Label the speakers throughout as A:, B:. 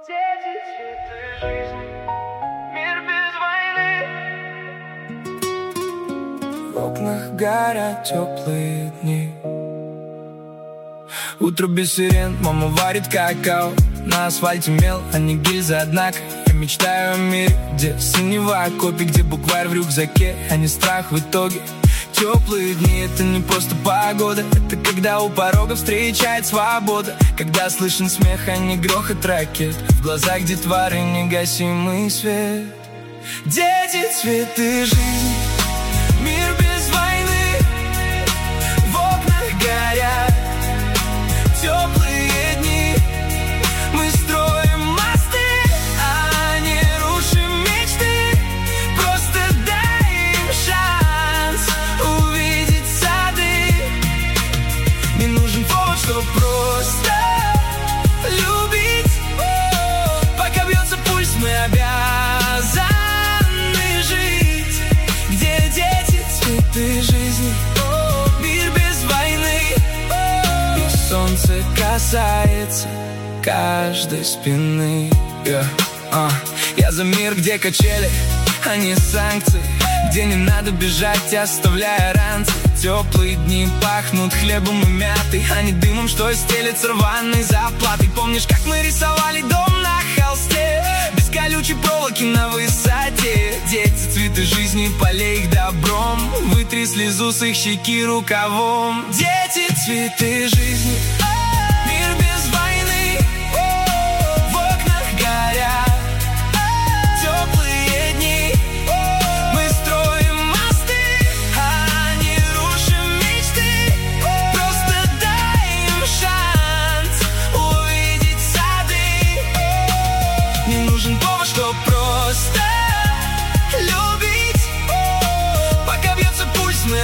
A: Дети, цветы жизни, мир без войны.
B: В окнах горят теплые дни. Утро без сирен, мама варит какао. На асфальте мел, а не гильза, однако я мечтаю о мире, где синева копий, где букварь в рюкзаке, а не страх в итоге. Теплые дни — это не просто погода, это когда у порога встречает свобода, когда слышен смех, а не грохот ракет, в глазах детворы негасимый свет. Дети, цветы жизни, мир без войны. В окнах горят теплые дни. Мы строим мосты, а не рушим мечты. Просто дай им шанс увидеть сады. Не нужен повод, чтоб просто любить. Пока бьется пульс, мы обязаны жить. Где дети, цветы жизни, мир без войны. И солнце касается каждой спины. Я за мир, где качели, а не санкции, где не надо бежать, оставляя ранцы. Теплые дни пахнут хлебом и мятой, а не дымом, что стелется рваной заплатой. Помнишь, как мы рисовали дом на холсте, без колючей проволоки на высоте? Дети, цветы жизни, полей их добром, вытри слезу с их щеки рукавом. Дети, цветы жизни, мир без войны. В окнах горят теплые дни. Мы строим мосты, а не рушим мечты. Просто дай им шанс увидеть сады. Не нужен повод, чтоб просто любить. Пока бьется пульс, мы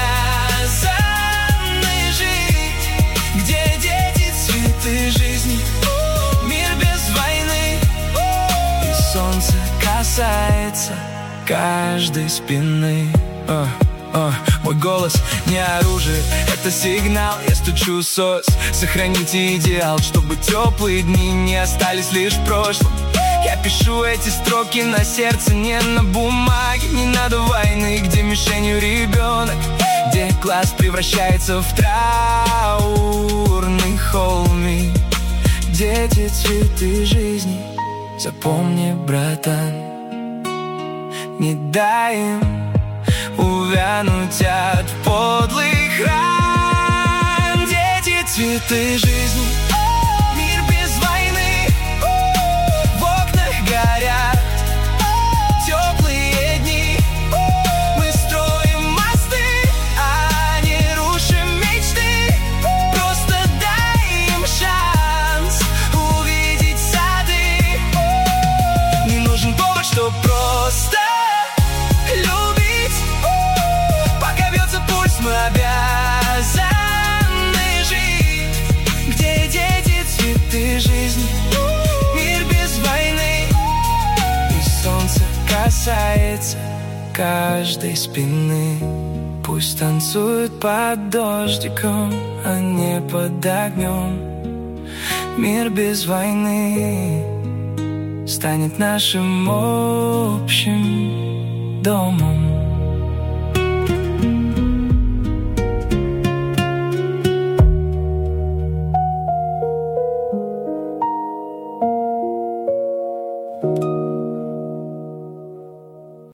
B: обязаны жить. Где дети, цветы жизни, мир без войны. И солнце касается каждой спины. Мой голос не оружие, это сигнал. Я стучу сос, сохраните идеал, чтобы теплые дни не остались лишь в прошлом. Я пишу эти строки на сердце, не на бумаге. Не надо войны, где мишенью ребенок, где класс превращается в траурный холмик. Дети, цветы жизни, запомни, братан, не дай им увянуть от подлых ран. Дети, цветы жизни, мир без войны. В окнах горят теплые дни. Мы строим мосты, а не рушим мечты. Просто дай им шанс увидеть сады. Не нужен повод, чтоб просто любить. Пока бьется пульс, мы обязаны жить. Где дети, цветы жизни, мир без войны. И солнце касается каждой спины. Пусть танцуют под дождиком, а не под огнем. Мир без войны станет нашим общим домом.